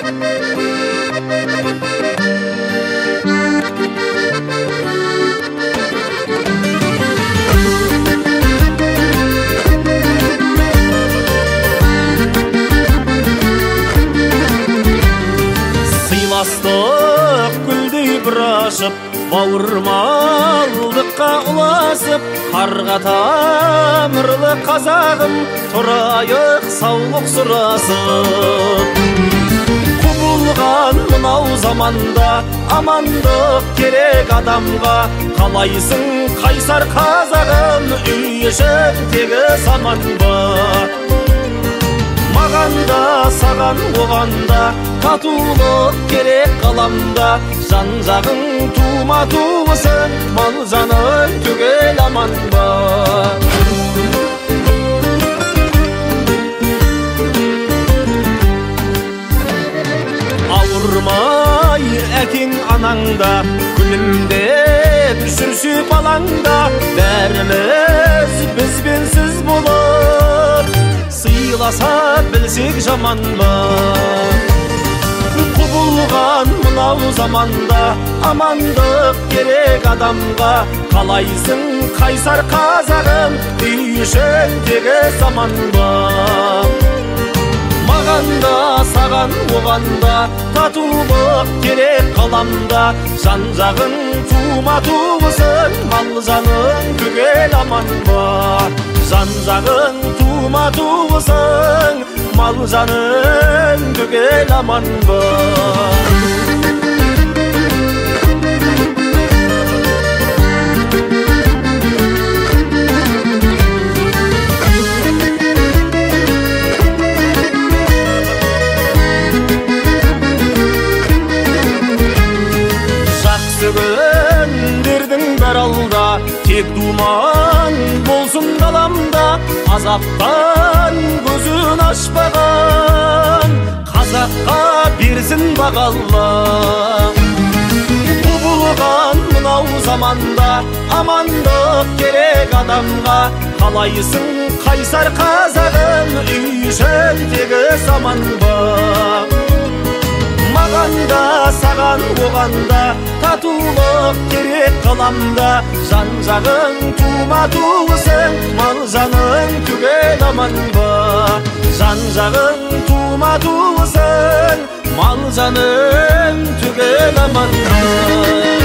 Сыйластық гүлдей бір ашып, бауырмалдыққа ұласып, қарға тамырлы қазағым, тұрайық саулық сұрасып. Құбылған мынау заманда амандық керек адамға, қалайсың қайсар қазағым, үй ішің тегіс аман ба? Мағанда, саған, оғанда татулық керек қаламда, жан-жағың тума-туысын, мал жаның түгел аман ба? Ауырмай әкең анаңда, күлімдеп жүрші балаңда, бәріміз бізбенсіз болып сыйласа білсек жаман ба? Құбылған мынау заманда амандық керек адамға, қалайсың қайсар қазағым, үй ішің тегіс аман ба? Мағанда, саған, оғанда татулық керек қаламда, жан-жағың тума-туысын, мал жаның түгел аман ба? Жан-жағың тума-туысын, мал жаның түгел аман ба? Күндердің бәр алда, тек думан болсын даламда, азаптан көзін ашпаған қазаққа берсін бағалла. Құбылған мынау заманда амандық керек адамға, қалайсың қайсар қазағым, үй ішің тегіс аман ба? Мағанда, саған, оғанда татулық керек қаламда, жан-жағың тума-туысын, мал жаның түгел аман ба? Жан-жағың тума-туысын, мал жаның түгел аман ба?